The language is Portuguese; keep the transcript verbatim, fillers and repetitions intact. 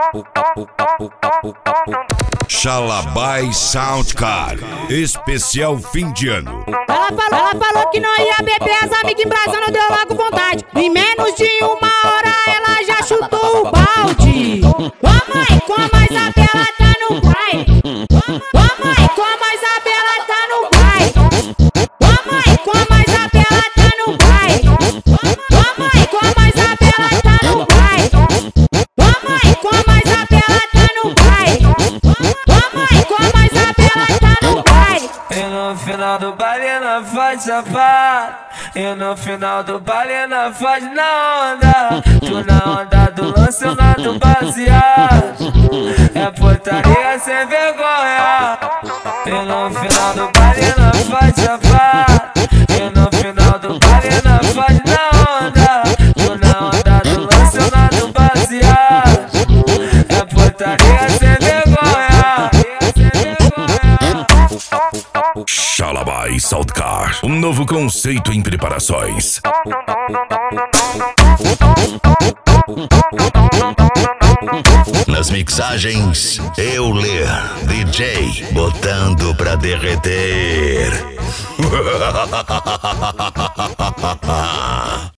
Xalabai Soundcar, especial fim de ano. Ela falou, ela falou que não ia beber, as amigas embrasando, deu logo vontade. Em menos de uma hora ela já chutou o balde. Ô mãe, como a Isabela tá no baile. Ô mãe, como a Isabela tá no baile. Ô mãe, como a Isabela tá no baile. Ô mãe, como a Isabela tá no baile. Ô mãe, como a Isabela tá no baile. Ô mãe, como a Isabela tá no baile. E no final do baile na faz safado. E no final do baile na faz na onda. Tu na onda do lance, eu na do baseado. É putaria sem vergonha. E no final do baile na faz safado. E no final do baile na faz na onda. Tu na onda do lance, eu na do baseado. É putaria sem vergonha. Xalabai Soundcar, um novo conceito em preparações. Nas mixagens, Euler, D J, botando pra derreter.